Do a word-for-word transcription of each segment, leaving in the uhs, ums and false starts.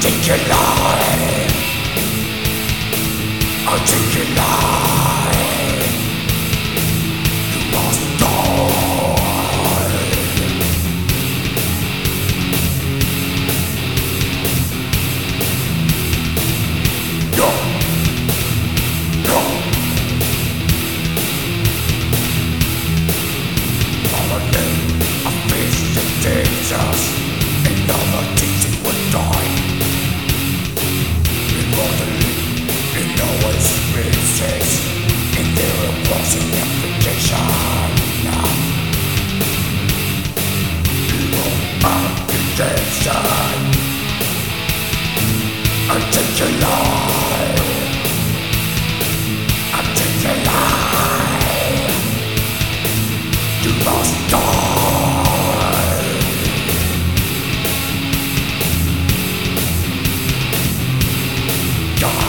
take your life. I'll take your life. You must die. No, no. Our name, I face the dangers, and our teaching will die. Immortally, in always faces, in their opposing application. Evil application. I take your life. I take your life. You must die. Die.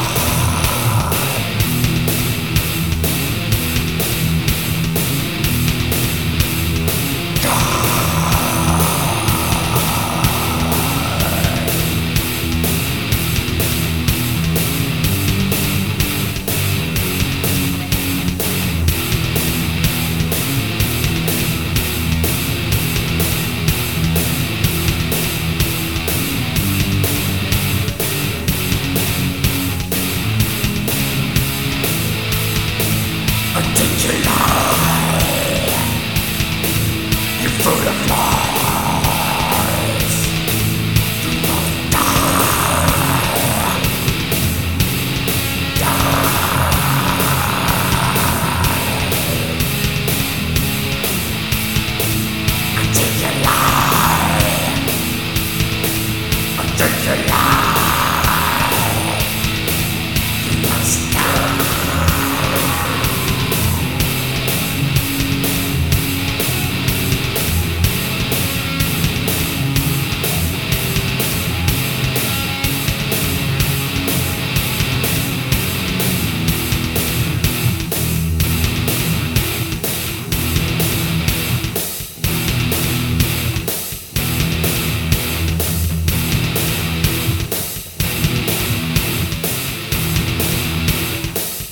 I take your life. You're full of lies. You must die. Die. I take your life. I take your life.